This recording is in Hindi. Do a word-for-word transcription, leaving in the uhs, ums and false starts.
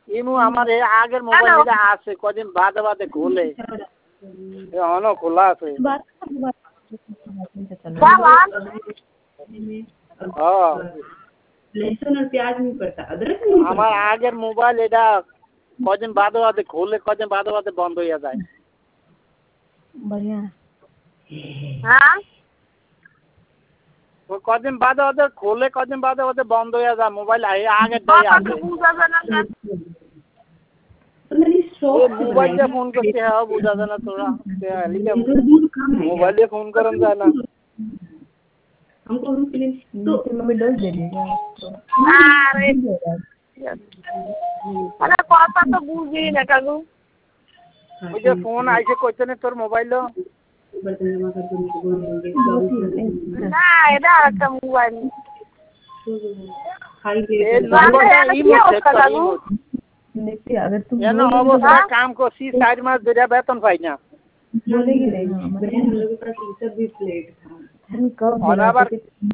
इमु हमारे आगे मोबाइल का आसे कदिन बाद बाद खोले ये हनो खुला से हां लहसुन और प्याज नहीं पड़ता, अदरक नहीं पड़ता। हमार आगे मोबाइल एटा कदिन बाद बाद खोले कदिन बाद बाद बंद हो जाए बढ़िया हां वो कदिन बाद बाद खोले कदिन बाद बाद बंद हो जाए मोबाइल आए आगे दे आते ये मोबाइल से फोन करते हैं अब बुझा देना थोड़ा क्या लिखे मोबाइल से फोन करन जाना हमको हम फिल्म तो मम्मी डोज दे देगा अरे अरे पापा तो बुझी ना कगू मुझे फोन आई से क्वेश्चन है तोर मोबाइल लो बर्तन जमा कर दो ना एदा का मोबाइल खाई ये दे नंबर है ई मत चेक कर ई मत देखिए अगर तुम ये ना अवस्था काम को सी साइड में दे वेतन पाई ना बोलेगी नहीं हम लोगों के पास सब भी प्लेट था कब और अब